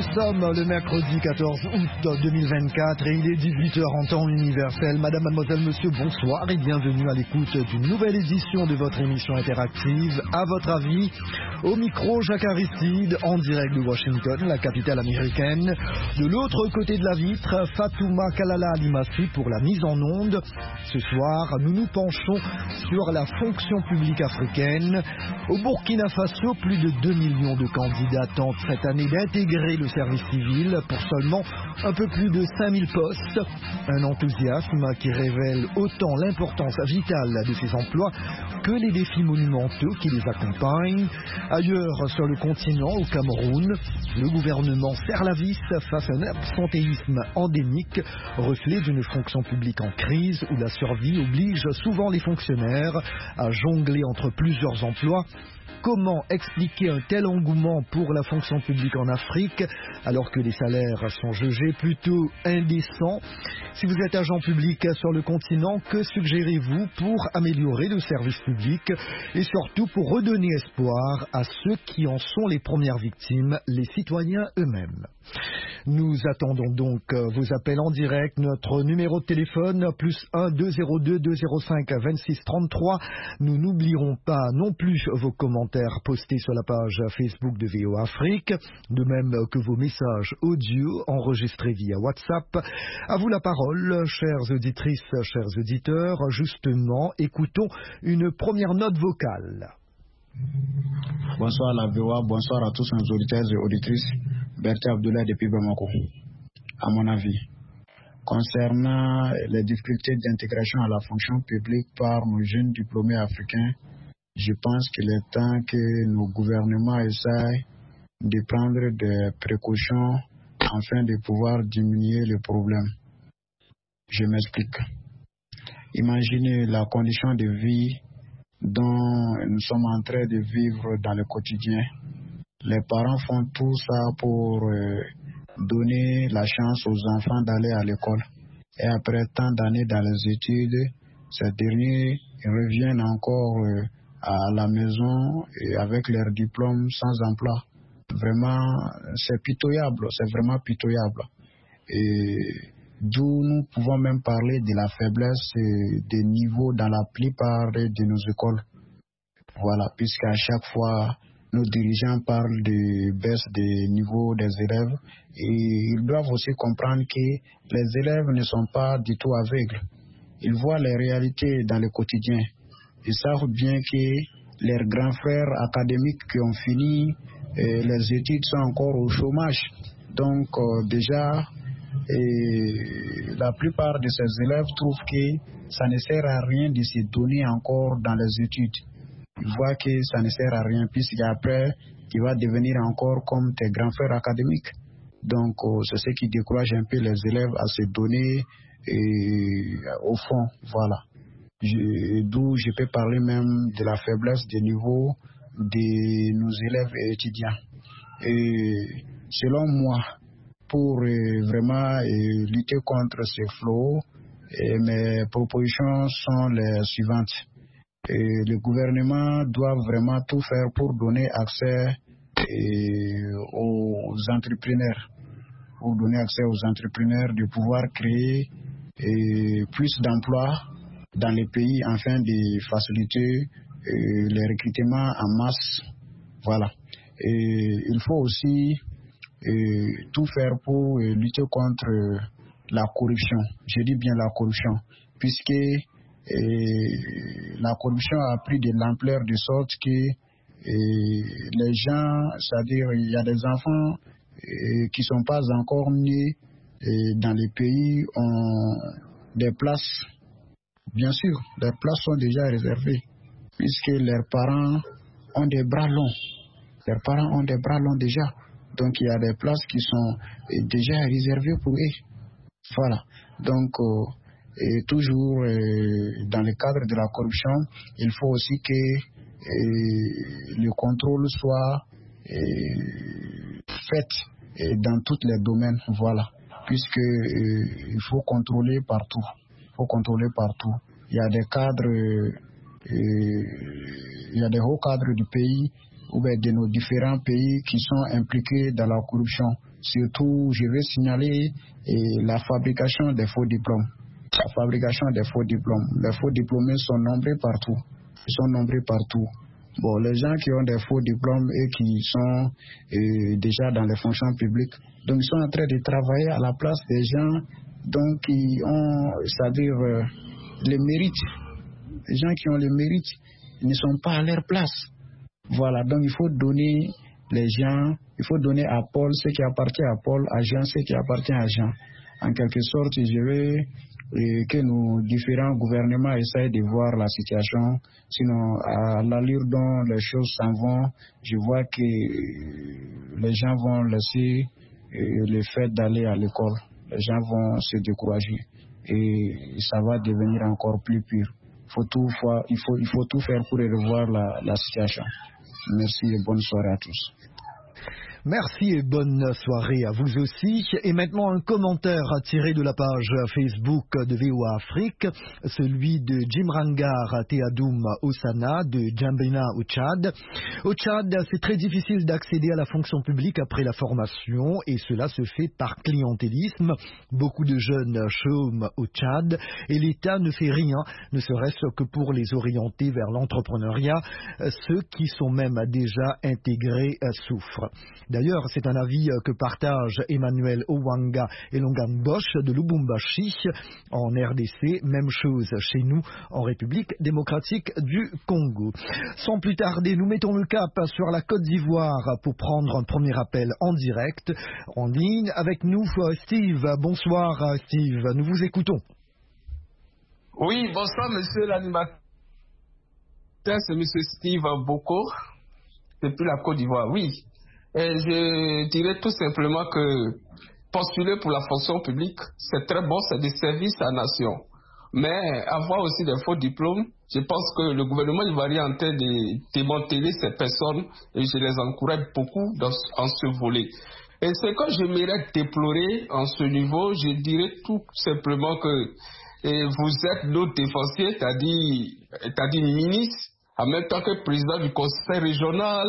sommes le mercredi 14 août 2024 et il est 18h en temps universel. Madame, mademoiselle, monsieur, bonsoir et bienvenue à l'écoute d'une nouvelle édition de votre émission interactive. À votre avis, au micro, Jacques Aristide, en direct de Washington, la capitale américaine. De l'autre côté de la vitre, Fatouma Kalala Alimassi pour la mise en onde. Ce soir, nous nous penchons sur la fonction publique africaine. Au Burkina Faso, plus de 2 millions de candidats tentent cette année d'intégrer le service civil pour seulement un peu plus de 5000 postes. Un enthousiasme qui révèle autant l'importance vitale de ces emplois que les défis monumentaux qui les accompagnent. Ailleurs sur le continent, au Cameroun, le gouvernement serre la vis face à un absentéisme endémique, reflet d'une fonction publique en crise où la survie oblige souvent les fonctionnaires à jongler entre plusieurs emplois. Comment expliquer un tel engouement pour la fonction publique en Afrique alors que les salaires sont jugés plutôt indécents? Si vous êtes agent public sur le continent, que suggérez-vous pour améliorer le service public et surtout pour redonner espoir à ceux qui en sont les premières victimes, les citoyens eux-mêmes? Nous attendons donc vos appels en direct. Notre numéro de téléphone, +1 202 205 26 33. Nous n'oublierons pas non plus vos commentaires postés sur la page Facebook de VOA Afrique, de même que vos messages audio enregistrés via WhatsApp. À vous la parole, chères auditrices, chers auditeurs. Justement, écoutons une première note vocale. Bonsoir la VOA, bonsoir à tous nos auditeurs et auditrices. Berthe Abdoulaye depuis Bamako. À mon avis, concernant les difficultés d'intégration à la fonction publique par nos jeunes diplômés africains, je pense qu'il est temps que nos gouvernements essayent de prendre des précautions afin de pouvoir diminuer le problème. Je m'explique. Imaginez la condition de vie dont nous sommes en train de vivre dans le quotidien. Les parents font tout ça pour donner la chance aux enfants d'aller à l'école. Et après tant d'années dans les études, ces derniers reviennent encore à la maison et avec leur diplôme sans emploi. Vraiment, c'est pitoyable, c'est vraiment pitoyable. Et d'où nous pouvons même parler de la faiblesse des niveaux dans la plupart de nos écoles. Voilà, puisqu'à chaque fois, nos dirigeants parlent de baisse des niveaux des élèves et ils doivent aussi comprendre que les élèves ne sont pas du tout aveugles. Ils voient les réalités dans le quotidien. Ils savent bien que leurs grands frères académiques qui ont fini les études sont encore au chômage. Donc déjà, la plupart de ces élèves trouvent que ça ne sert à rien de se donner encore dans les études. Ils voient que ça ne sert à rien, puisqu'après, tu vas devenir encore comme tes grands frères académiques. Donc, c'est ce qui décourage un peu les élèves à se donner au fond. Voilà. D'où je peux parler même de la faiblesse des niveaux de nos élèves et étudiants. Et selon moi, pour vraiment lutter contre ces fléaux, mes propositions sont les suivantes. Le gouvernement doit vraiment tout faire pour donner accès aux entrepreneurs, de pouvoir créer plus d'emplois dans les pays afin de faciliter les recrutements en masse. Voilà. Et il faut aussi tout faire pour lutter contre la corruption. Je dis bien la corruption, puisque la corruption a pris de l'ampleur de sorte que les gens, c'est-à-dire il y a des enfants qui ne sont pas encore nés dans les pays, ont des places. Bien sûr, les places sont déjà réservées, puisque leurs parents ont des bras longs. Leurs parents ont des bras longs déjà. Donc il y a des places qui sont déjà réservées pour eux. Voilà. Donc, toujours dans le cadre de la corruption, il faut aussi que le contrôle soit fait dans tous les domaines. Voilà. Puisque il faut contrôler partout. Il y a des cadres, il y a des hauts cadres du pays ou bien de nos différents pays qui sont impliqués dans la corruption. Surtout, je vais signaler la fabrication des faux diplômes. La fabrication des faux diplômes. Les faux diplômés sont nombreux partout. Ils sont nombreux partout. Bon, les gens qui ont des faux diplômes et qui sont déjà dans les fonctions publiques, donc ils sont en train de travailler à la place des gens donc qui ont, c'est-à-dire les mérites. Les gens qui ont les mérites, ils ne sont pas à leur place. Voilà, donc il faut donner les gens, il faut donner à Paul ce qui appartient à Paul, à Jean ce qui appartient à Jean. En quelque sorte, je veux que nos différents gouvernements essayent de voir la situation. Sinon, à l'allure dont les choses s'en vont, je vois que les gens vont laisser le fait d'aller à l'école. Les gens vont se décourager et ça va devenir encore plus pire. Il faut tout faire pour revoir la situation. Merci et bonne soirée à tous. Merci et bonne soirée à vous aussi. Et maintenant un commentaire tiré de la page Facebook de VOA Afrique, celui de Jimrangar Teadoum Osana de Djambena au Tchad. Au Tchad, c'est très difficile d'accéder à la fonction publique après la formation et cela se fait par clientélisme. Beaucoup de jeunes chôment au Tchad et l'État ne fait rien, ne serait-ce que pour les orienter vers l'entrepreneuriat. Ceux qui sont même déjà intégrés souffrent. D'ailleurs, c'est un avis que partagent Emmanuel Owanga et Longan Bosch de Lubumbashi en RDC. Même chose chez nous en République démocratique du Congo. Sans plus tarder, nous mettons le cap sur la Côte d'Ivoire pour prendre un premier appel en direct, en ligne. Avec nous, Steve. Bonsoir, Steve. Nous vous écoutons. Oui, bonsoir, monsieur l'animateur. C'est monsieur Steve Boko, depuis la Côte d'Ivoire. Oui. Et je dirais tout simplement que postuler pour la fonction publique, c'est très bon, c'est des services à la nation. Mais avoir aussi des faux diplômes, je pense que le gouvernement ivoirien est en train de démanteler ces personnes et je les encourage beaucoup en ce volet. Et ce que j'aimerais déplorer en ce niveau, je dirais tout simplement que vous êtes notre défensier, c'est-à-dire ministre, en même temps que président du conseil régional,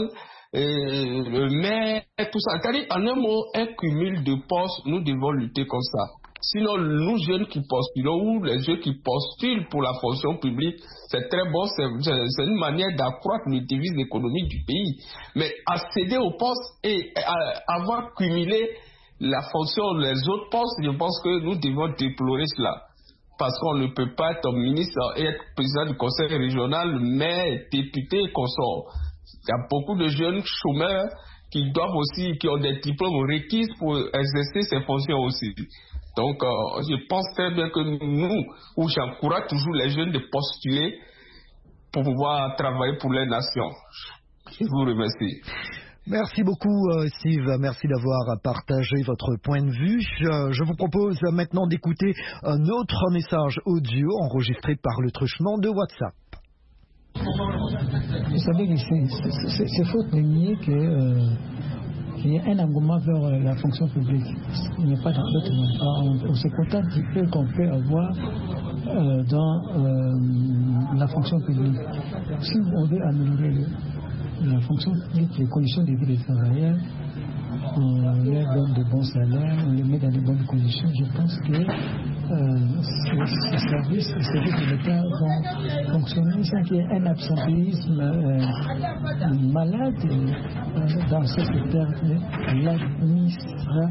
le maire, tout ça. C'est-à-dire, en un mot, un cumul de postes, nous devons lutter comme ça. Sinon, nous jeunes qui postulons ou les jeunes qui postulent pour la fonction publique, c'est très bon, c'est une manière d'accroître les devises économiques du pays. Mais accéder au poste et avoir cumulé la fonction, les autres postes, je pense que nous devons déplorer cela. Parce qu'on ne peut pas être ministre et être président du conseil régional, maire, député et consort. Il y a beaucoup de jeunes chômeurs qui ont des diplômes requis pour exercer ces fonctions aussi. Donc, je pense très bien que nous, j'encourage toujours les jeunes de postuler pour pouvoir travailler pour les nations. Je vous remercie. Merci beaucoup, Steve. Merci d'avoir partagé votre point de vue. Je vous propose maintenant d'écouter un autre message audio enregistré par le truchement de WhatsApp. Vous savez que c'est faux de nier qu'il y a un engouement vers la fonction publique. Il n'y a pas d'autre monde. On se contente du peu qu'on peut avoir dans la fonction publique. Si on veut améliorer la fonction publique, les conditions de vie des travailleurs, on leur donne de bons salaires, on les met dans de bonnes conditions, je pense que ces services de l'État vont fonctionner sans qu'il y ait un absentéisme malade dans ce secteur de l'administration.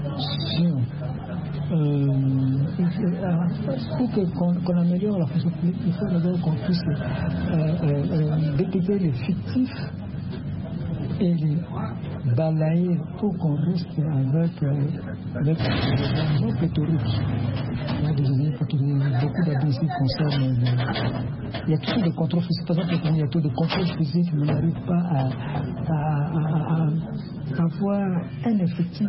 Pour qu'on améliore la fonction publique, il faut d'abord qu'on puisse détecter les fictifs et les balayer pour qu'on reste avec les pléthoriques. Beaucoup d'adresses qui concernent. Il y a toujours des contrôles physiques. Par exemple, il y a toujours des contrôles physiques, mais on n'arrive pas à avoir un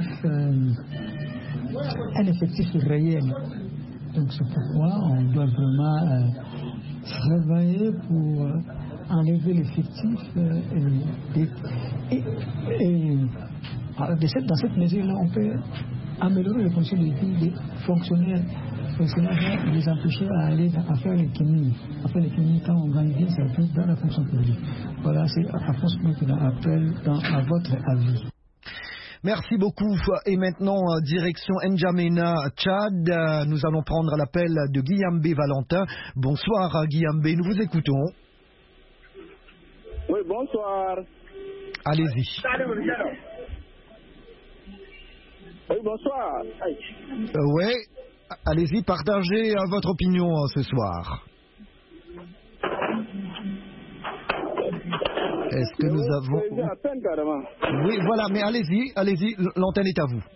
effectif réel. Donc c'est pourquoi on doit vraiment travailler pour enlever l'effectif et dans cette mesure-là, on peut améliorer les conditions de vie des fonctionnaires. Cela va les empêcher à faire l'économie. À faire l'économie quand on gagne bien sa vie dans la fonction publique. Voilà, c'est à France que l'on appelle à votre avis. Merci beaucoup. Et maintenant, direction N'Djamena, Tchad. Nous allons prendre l'appel de Guillaume Valentin. Bonsoir Guillaume, nous vous écoutons. Oui, bonsoir. Allez-y. Oui, bonsoir. Oui, allez-y, partagez votre opinion ce soir. Est-ce que nous avons... Oui, voilà, mais allez-y, l'antenne est à vous.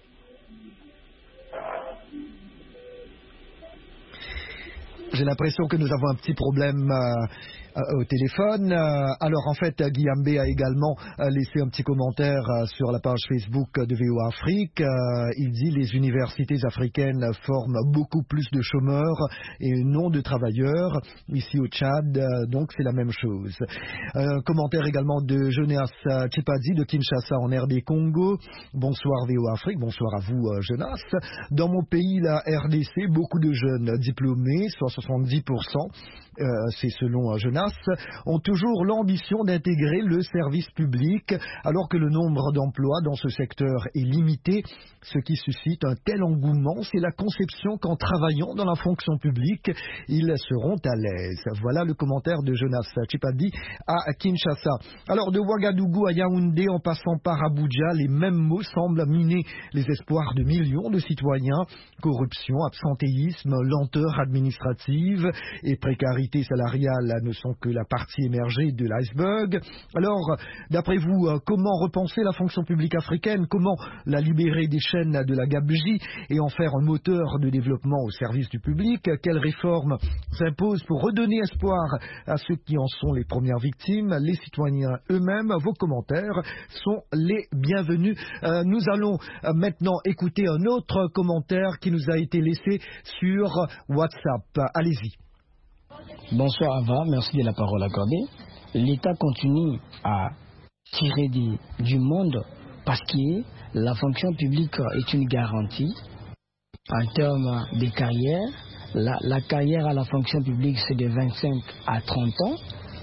J'ai l'impression que nous avons un petit problème au téléphone. Alors en fait, Guillaume a également laissé un petit commentaire sur la page Facebook de VOA Afrique. Il dit les universités africaines forment beaucoup plus de chômeurs et non de travailleurs. Ici au Tchad, donc c'est la même chose. Commentaire également de Jonas Tchipadi de Kinshasa en RD Congo. Bonsoir VOA Afrique, bonsoir à vous Jonas. Dans mon pays, la RDC, beaucoup de jeunes diplômés, soit 70%, c'est selon Jonas, ont toujours l'ambition d'intégrer le service public alors que le nombre d'emplois dans ce secteur est limité. Ce qui suscite un tel engouement, c'est la conception qu'en travaillant dans la fonction publique, ils seront à l'aise. Voilà le commentaire de Jonas Tchipadi à Kinshasa. Alors de Ouagadougou à Yaoundé en passant par Abuja, les mêmes mots semblent miner les espoirs de millions de citoyens. Corruption, absentéisme, lenteur administrative et précarité salariale ne sont que la partie émergée de l'iceberg. Alors, d'après vous, comment repenser la fonction publique africaine? Comment la libérer des chaînes de la gabegie et en faire un moteur de développement au service du public? Quelles réformes s'imposent pour redonner espoir à ceux qui en sont les premières victimes, les citoyens eux-mêmes? Vos commentaires sont les bienvenus. Nous allons maintenant écouter un autre commentaire qui nous a été laissé sur WhatsApp. Allez-y. Bonsoir Ava, merci de la parole accordée. L'État continue à tirer du monde parce que la fonction publique est une garantie en termes de carrière. La carrière à la fonction publique, c'est de 25 à 30 ans.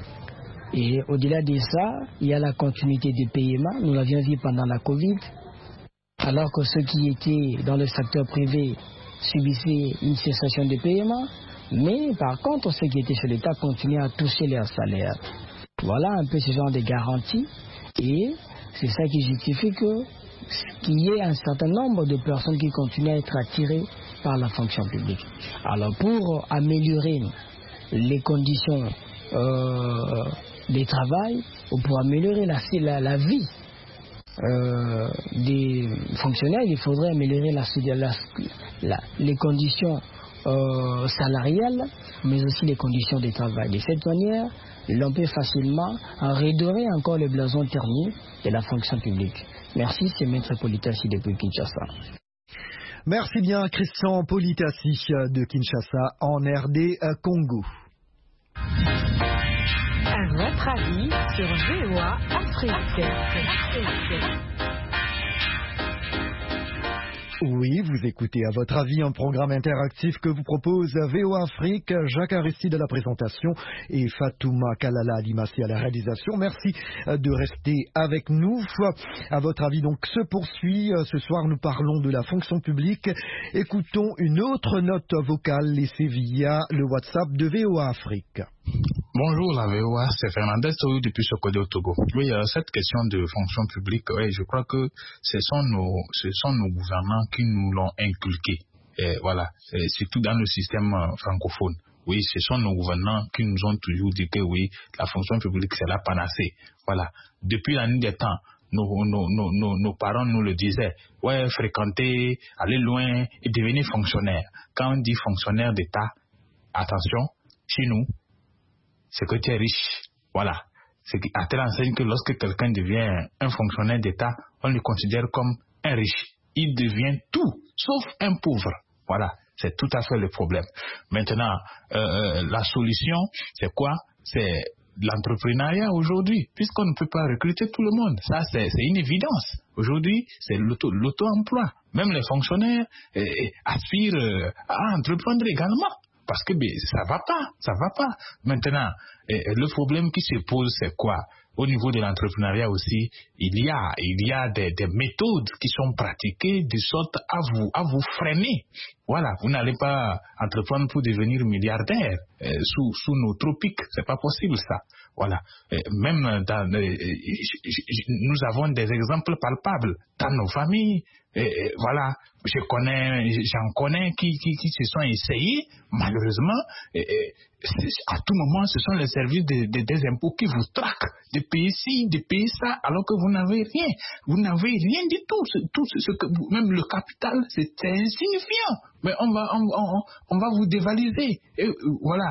Et au-delà de ça, il y a la continuité des paiements. Nous l'avions vu pendant la Covid. Alors que ceux qui étaient dans le secteur privé subissaient une cessation de paiement. Mais par contre, ceux qui étaient chez l'État continuaient à toucher leur salaire. Voilà un peu ce genre de garantie. Et c'est ça qui justifie qu'il y ait un certain nombre de personnes qui continuent à être attirées par la fonction publique. Alors pour améliorer les conditions de travail, ou pour améliorer la vie des fonctionnaires, il faudrait améliorer les conditions salariales, mais aussi les conditions de travail. De cette manière, l'on peut facilement redorer encore le blason terni de la fonction publique. Merci, c'est Maître Politassi depuis Kinshasa. Merci bien, Christian Politassi de Kinshasa en RD Congo. À votre avis sur VOA Afrique. Oui, vous écoutez à votre avis un programme interactif que vous propose VOA Afrique. Jacques Aristide à la présentation et Fatouma Kalala Alimassi à la réalisation. Merci de rester avec nous. À votre avis donc se poursuit. Ce soir nous parlons de la fonction publique. Écoutons une autre note vocale laissée via le WhatsApp de VOA Afrique. Bonjour la VOA, c'est Fernandez depuis Sokodé au Togo. Oui, cette question de fonction publique, oui, je crois que ce sont nos gouvernants qui nous l'ont inculqué. Et voilà, surtout dans le système francophone. Oui, ce sont nos gouvernants qui nous ont toujours dit que oui, la fonction publique c'est la panacée. Voilà, depuis la nuit des temps, nos parents nous le disaient. Ouais, fréquenter, aller loin et devenir fonctionnaire. Quand on dit fonctionnaire d'État, attention, chez nous, c'est que tu es riche. Voilà. C'est à telle enseigne que lorsque quelqu'un devient un fonctionnaire d'État, on le considère comme un riche. Il devient tout, sauf un pauvre. Voilà. C'est tout à fait le problème. Maintenant, la solution, c'est quoi? C'est l'entrepreneuriat aujourd'hui, puisqu'on ne peut pas recruter tout le monde. Ça, c'est une évidence. Aujourd'hui, c'est l'auto-emploi. Même les fonctionnaires aspirent à entreprendre également. Parce que ça va pas. Maintenant, le problème qui se pose, c'est quoi? Au niveau de l'entrepreneuriat aussi, il y a des méthodes qui sont pratiquées de sorte à vous freiner. Voilà, vous n'allez pas entreprendre pour devenir milliardaire sous nos tropiques, c'est pas possible ça. Voilà, même nous avons des exemples palpables dans nos familles. Voilà, j'en connais qui se sont essayés, malheureusement. À tout moment, ce sont les services des impôts qui vous traquent de payer ci, de payer ça, alors que vous n'avez rien. Vous n'avez rien du tout. Même le capital, c'est insignifiant. Mais on va vous dévaliser. Et voilà,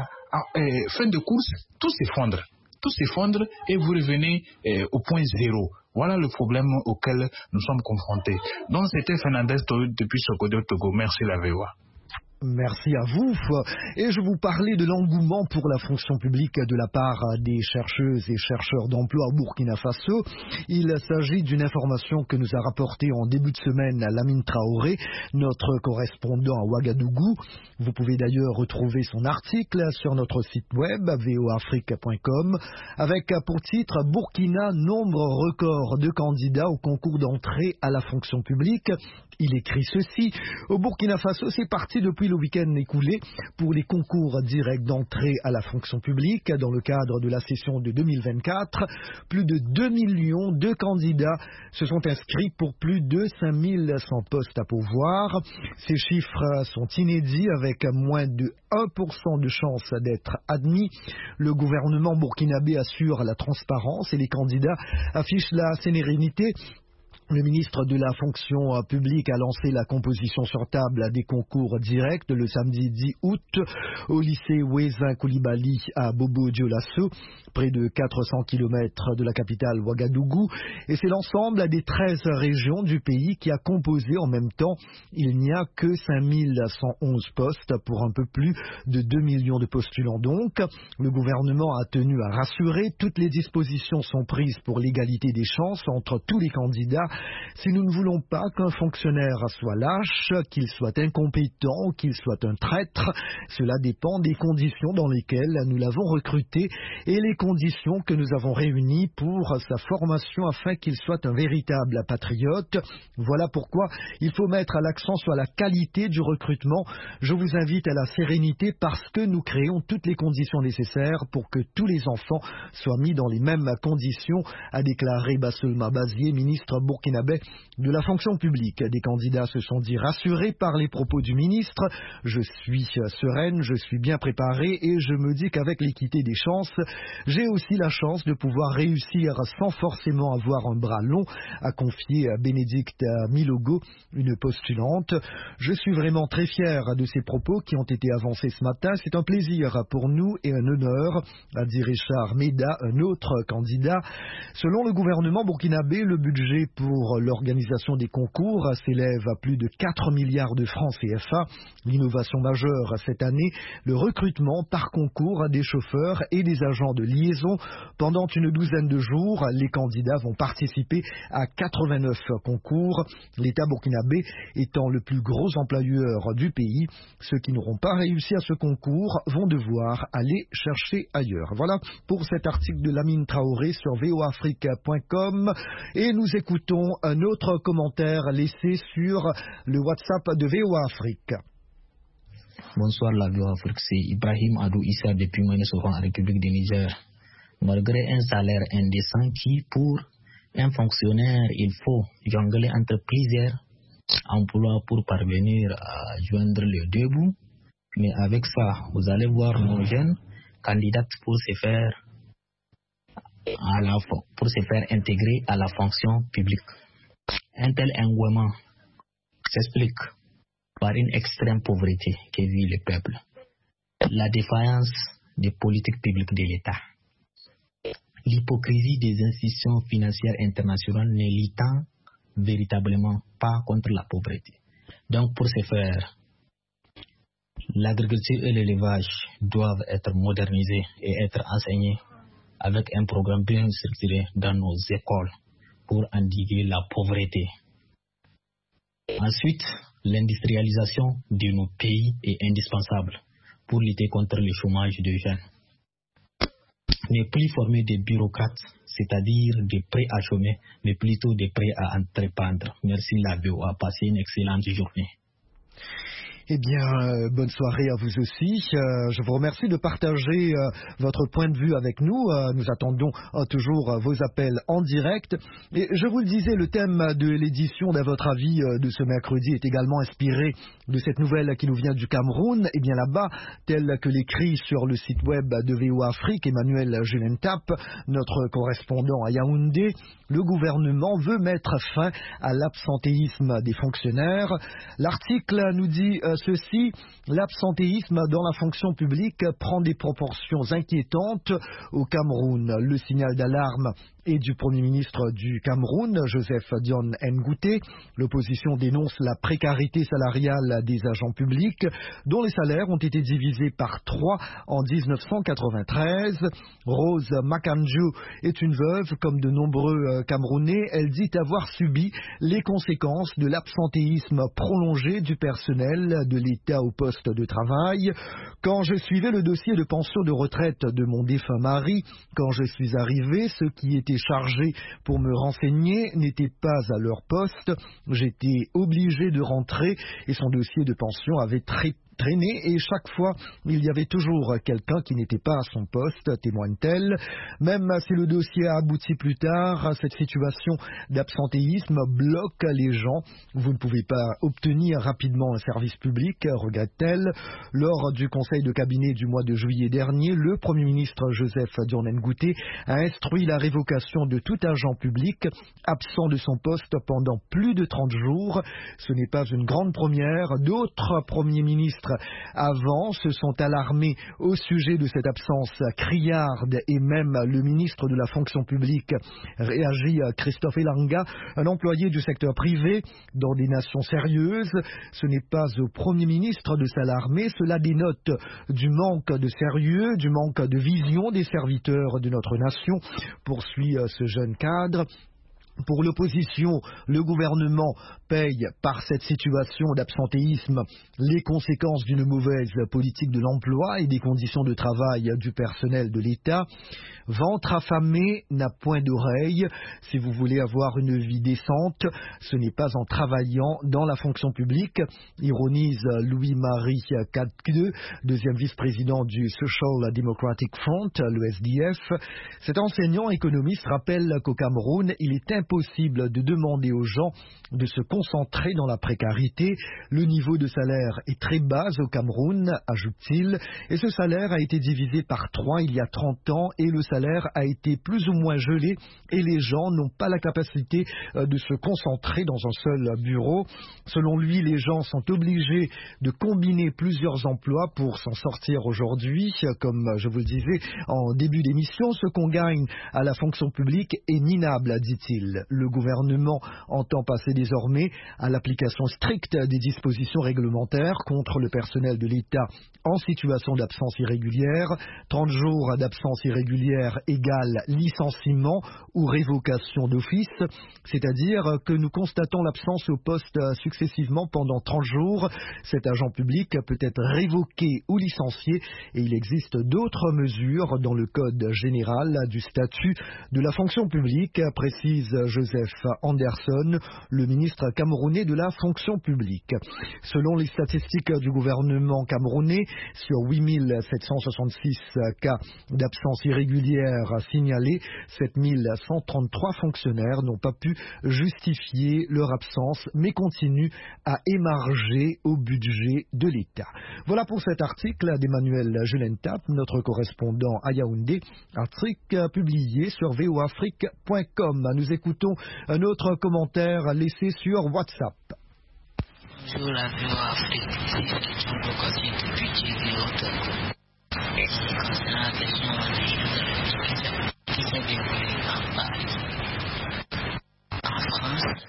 fin de course, tout s'effondre. Tout s'effondre et vous revenez au point zéro. Voilà le problème auquel nous sommes confrontés. Donc c'était Fernandez depuis Sokodo, Togo. Merci la VOA. Merci à vous. Et je vous parlais de l'engouement pour la fonction publique de la part des chercheuses et chercheurs d'emploi au Burkina Faso. Il s'agit d'une information que nous a rapportée en début de semaine Lamine Traoré, notre correspondant à Ouagadougou. Vous pouvez d'ailleurs retrouver son article sur notre site web voafrique.com avec pour titre « Burkina, nombre record de candidats au concours d'entrée à la fonction publique ». Il écrit ceci: au Burkina Faso, c'est parti depuis le week-end écoulé pour les concours directs d'entrée à la fonction publique. Dans le cadre de la session de 2024, plus de 2 millions de candidats se sont inscrits pour plus de 5100 postes à pourvoir. Ces chiffres sont inédits avec moins de 1% de chance d'être admis. Le gouvernement burkinabé assure la transparence et les candidats affichent la sérénité. Le ministre de la fonction publique a lancé la composition sur table des concours directs le samedi 10 août au lycée Ouézin Koulibaly à Bobo-Dioulasso, près de 400 km de la capitale Ouagadougou. Et c'est l'ensemble des 13 régions du pays qui a composé en même temps. Il n'y a que 5111 postes pour un peu plus de 2 millions de postulants donc. Le gouvernement a tenu à rassurer. Toutes les dispositions sont prises pour l'égalité des chances entre tous les candidats. Si nous ne voulons pas qu'un fonctionnaire soit lâche, qu'il soit incompétent, qu'il soit un traître, cela dépend des conditions dans lesquelles nous l'avons recruté et les conditions que nous avons réunies pour sa formation afin qu'il soit un véritable patriote. Voilà pourquoi il faut mettre l'accent sur la qualité du recrutement. Je vous invite à la sérénité parce que nous créons toutes les conditions nécessaires pour que tous les enfants soient mis dans les mêmes conditions, a déclaré Basselma Bazié, ministre burkinabé de la fonction publique. Des candidats se sont dit rassurés par les propos du ministre. Je suis sereine, je suis bien préparée et je me dis qu'avec l'équité des chances, j'ai aussi la chance de pouvoir réussir sans forcément avoir un bras long, a confié Bénédicte Milogo, une postulante. Je suis vraiment très fière de ces propos qui ont été avancés ce matin. C'est un plaisir pour nous et un honneur, a dit Richard Meda, un autre candidat. Selon le gouvernement burkinabé, le budget pour l'organisation des concours s'élève à plus de 4 milliards de francs CFA. L'innovation majeure cette année, le recrutement par concours des chauffeurs et des agents de liaison. Pendant une douzaine de jours, les candidats vont participer à 89 concours. L'État burkinabé étant le plus gros employeur du pays, ceux qui n'auront pas réussi à ce concours vont devoir aller chercher ailleurs. Voilà pour cet article de Lamine Traoré sur voafrique.com et nous écoutons un autre commentaire laissé sur le WhatsApp de VOA Afrique. Bonsoir la VOA Afrique, c'est Ibrahim Adou Issa depuis Ménésoran en République du Niger. Malgré un salaire indécent qui, pour un fonctionnaire, il faut jongler entre plusieurs emplois pour parvenir à joindre les deux bouts, mais avec ça, vous allez voir nos jeunes candidates pour se faire intégrer à la fonction publique. Un tel engouement s'explique par une extrême pauvreté que vit le peuple, la défaillance des politiques publiques de l'État, l'hypocrisie des institutions financières internationales ne luttant véritablement pas contre la pauvreté. Donc pour ce faire, l'agriculture et l'élevage doivent être modernisés et être enseignés avec un programme bien structuré dans nos écoles pour endiguer la pauvreté. Ensuite, l'industrialisation de nos pays est indispensable pour lutter contre le chômage des jeunes. ne plus former des bureaucrates, c'est-à-dire des prêts à chômer, mais plutôt des prêts à entreprendre. Merci la VOA, passez une excellente journée. Eh bien, bonne soirée à vous aussi. Je vous remercie de partager votre point de vue avec nous. Nous attendons toujours vos appels en direct. Et je vous le disais, le thème de l'édition d'À votre avis de ce mercredi est également inspiré de cette nouvelle qui nous vient du Cameroun. Et bien là-bas, tel que l'écrit sur le site web de VOA Afrique, Emmanuel Julentap, notre correspondant à Yaoundé, le gouvernement veut mettre fin à l'absentéisme des fonctionnaires. L'article nous dit ceci: l'absentéisme dans la fonction publique prend des proportions inquiétantes au Cameroun. Le signal d'alarme est du Premier ministre du Cameroun, Joseph Dione Ngouté. L'opposition dénonce la précarité salariale des agents publics, dont les salaires ont été divisés par 3 en 1993. Rose Makanjo est une veuve, comme de nombreux Camerounais. Elle dit avoir subi les conséquences de l'absentéisme prolongé du personnel de l'État au poste de travail. Quand je suivais le dossier de pension de retraite de mon défunt mari, quand je suis arrivé, ceux qui étaient chargés pour me renseigner n'étaient pas à leur poste. J'étais obligé de rentrer et son dossier de pension avait traité traîner et chaque fois il y avait toujours quelqu'un qui n'était pas à son poste, témoigne-t-elle. Même si le dossier a abouti plus tard, cette situation d'absentéisme bloque les gens. Vous ne pouvez pas obtenir rapidement un service public, regrette-t-elle. Lors du conseil de cabinet du mois de juillet dernier, le Premier ministre Joseph Dione Ngouté a instruit la révocation de tout agent public absent de son poste pendant plus de 30 jours. Ce n'est pas une grande première. D'autres premiers ministres avant se sont alarmés au sujet de cette absence criarde et même le ministre de la fonction publique réagit. Christophe Elanga, un employé du secteur privé dans des nations sérieuses. Ce n'est pas au Premier ministre de s'alarmer, cela dénote du manque de sérieux, du manque de vision des serviteurs de notre nation, poursuit ce jeune cadre. Pour l'opposition, le gouvernement paye par cette situation d'absentéisme les conséquences d'une mauvaise politique de l'emploi et des conditions de travail du personnel de l'État. Ventre affamé n'a point d'oreille. Si vous voulez avoir une vie décente, ce n'est pas en travaillant dans la fonction publique, ironise Louis-Marie Kadke, deuxième vice-président du Social Democratic Front, le SDF. Cet enseignant économiste rappelle qu'au Cameroun, il est impossible de demander aux gens de se concentrer dans la précarité. Le niveau de salaire est très bas au Cameroun, ajoute-t-il, et ce salaire a été divisé par 3 il y a 30 ans et le salaire a été plus ou moins gelé et les gens n'ont pas la capacité de se concentrer dans un seul bureau. Selon lui, les gens sont obligés de combiner plusieurs emplois pour s'en sortir aujourd'hui. Comme je vous le disais en début d'émission, ce qu'on gagne à la fonction publique est minable, dit-il. Le gouvernement entend passer désormais à l'application stricte des dispositions réglementaires contre le personnel de l'État en situation d'absence irrégulière. 30 jours d'absence irrégulière égale licenciement ou révocation d'office, c'est-à-dire que nous constatons l'absence au poste successivement pendant 30 jours. Cet agent public peut être révoqué ou licencié et il existe d'autres mesures dans le Code général du statut de la fonction publique, précise Joseph Anderson, le ministre camerounais de la fonction publique. Selon les statistiques du gouvernement camerounais, sur 8766 cas d'absence irrégulière signalés, 7133 fonctionnaires n'ont pas pu justifier leur absence, mais continuent à émarger au budget de l'État. Voilà pour cet article d'Emmanuel Julentap, notre correspondant à Yaoundé, article publié sur voafrique.com. Nous écoutons un autre commentaire laissé sur WhatsApp. Bonjour la VOA Afrique, ici c'est une occasion depuis Djibouti. Concernant la question qui s'est déroulée en Paris, en France,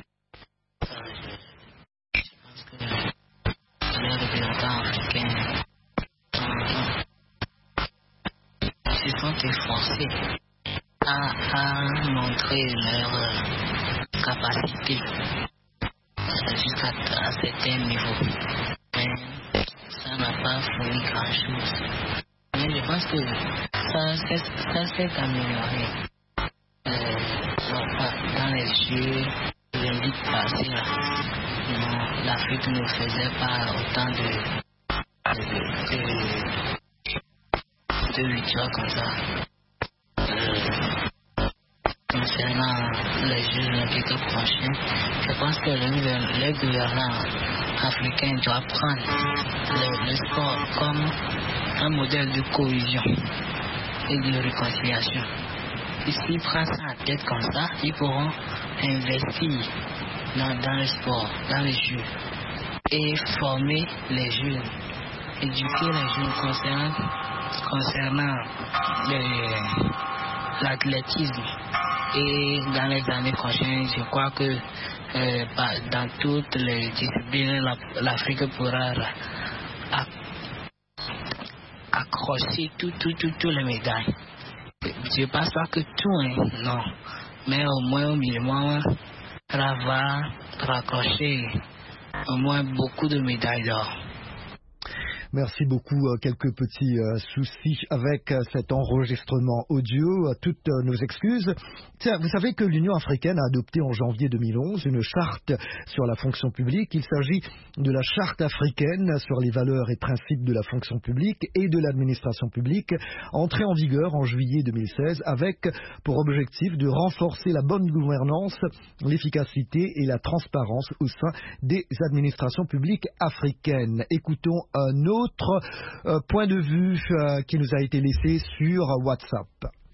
je pense que les représentants africains se sont efforcés à montrer leur capacité jusqu'à un certain niveau. Mais ça n'a pas fourni grand-chose. Mais je pense que ça s'est amélioré. Dans les jeux olympiques passés, là, l'Afrique ne faisait pas autant de victoires comme ça. Concernant les Jeux olympiques prochains, je pense que les gouvernants africains doivent prendre le sport comme un modèle de cohésion et de réconciliation. Et s'ils prennent ça en tête comme ça, ils pourront investir dans le sport, dans les jeux, et former les jeunes, éduquer les jeunes concernant l'athlétisme. Et dans les années prochaines, je crois que dans toutes les disciplines, l'Afrique pourra accrocher toutes les médailles. Je ne pense pas que tout, non, mais au moins au minimum, ça va raccrocher au moins beaucoup de médailles d'or. Merci beaucoup. Quelques petits soucis avec cet enregistrement audio. Toutes nos excuses. Tiens, vous savez que l'Union africaine a adopté en janvier 2011 une charte sur la fonction publique. Il s'agit de la charte africaine sur les valeurs et principes de la fonction publique et de l'administration publique, entrée en vigueur en juillet 2016 avec pour objectif de renforcer la bonne gouvernance, l'efficacité et la transparence au sein des administrations publiques africaines. Écoutons un autre point de vue qui nous a été laissé sur WhatsApp.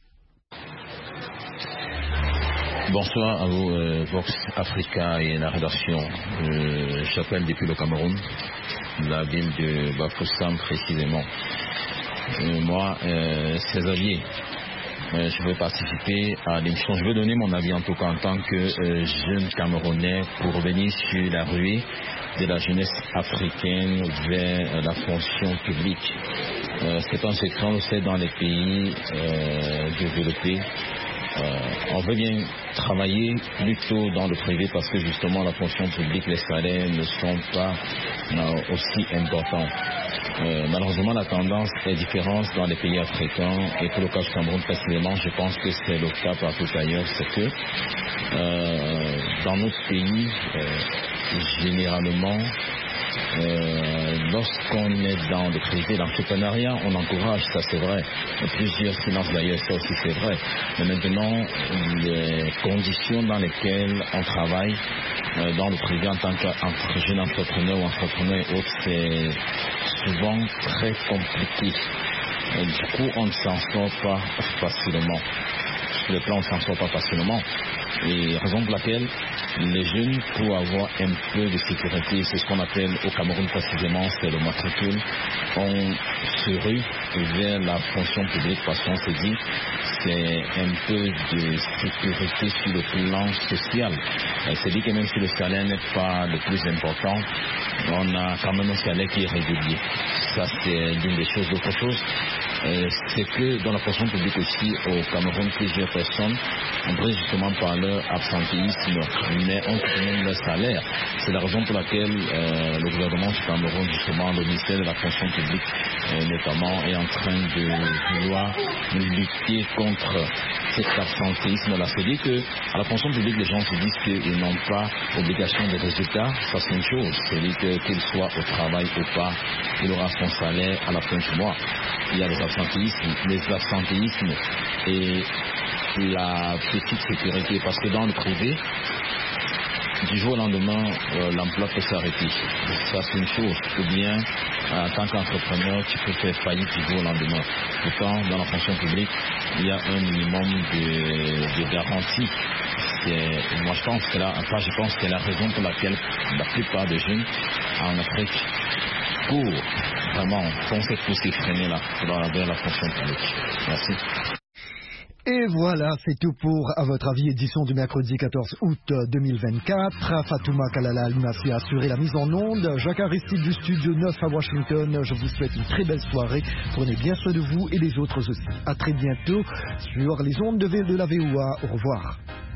Bonsoir à vous, Vox Africa et la rédaction. J'appelle depuis le Cameroun, la ville de Bafoussam précisément. Moi, Césarier, je vais participer à l'émission. Je vais donner mon avis en tout cas en tant que jeune Camerounais pour revenir sur la ruée de la jeunesse africaine vers la fonction publique. C'est un secret, on le sait, dans les pays développés. On veut bien travailler plutôt dans le privé parce que justement la fonction publique, les salaires ne sont pas aussi importants. Malheureusement, la tendance est différente dans les pays africains et pour le cas du Cameroun précisément, je pense que c'est le cas partout ailleurs, c'est que dans notre pays, généralement, lorsqu'on est dans le privé, l'entrepreneuriat, on encourage, ça c'est vrai. Plusieurs finances d'ailleurs, ça aussi c'est vrai. Mais maintenant, les conditions dans lesquelles on travaille dans le privé en tant que jeune entrepreneur ou entrepreneur et autres, c'est souvent très compliqué. Et du coup, on ne s'en sort pas facilement. Sur le plan, on ne s'en sort pas facilement. Et raison pour laquelle les jeunes, pour avoir un peu de sécurité, c'est ce qu'on appelle au Cameroun précisément, c'est le matricule, on se rue vers la fonction publique parce qu'on se dit c'est un peu de sécurité sur le plan social. C'est dit que même si le salaire n'est pas le plus important, on a quand même un salaire qui est régulier. Ça c'est l'une des choses. L'autre chose, c'est que dans la fonction publique aussi au Cameroun, plusieurs personnes on brille justement par leur absentéisme, mais on trouve même leur salaire. C'est la raison pour laquelle le gouvernement du Cameroun, justement, le ministère de la fonction publique notamment, est en train de vouloir lutter contre cet absentéisme-là. C'est-à-dire qu'à la fonction publique, les gens se disent qu'ils n'ont pas obligation de résultats, ça c'est une chose. C'est-à-dire qu'ils soient au travail ou pas, il aura son salaire à la fin du mois. Il y a les absentéismes et la petite sécurité, parce que dans le privé, du jour au lendemain, l'emploi peut s'arrêter. Ça, c'est une chose. Ou bien, en tant qu'entrepreneur, tu peux faire faillite du jour au lendemain. Pourtant, dans la fonction publique, il y a un minimum de garantie. Moi, je pense que c'est la raison pour laquelle la plupart des jeunes en Afrique courent vraiment foncer tous ces freiner-là vers la fonction publique. Merci. Et voilà, c'est tout pour À votre avis, édition du mercredi 14 août 2024. Fatouma Kalala Almassi a assuré la mise en onde. Jacques Aristide du studio 9 à Washington. Je vous souhaite une très belle soirée. Prenez bien soin de vous et des autres aussi. À très bientôt sur les ondes de la VOA. Au revoir.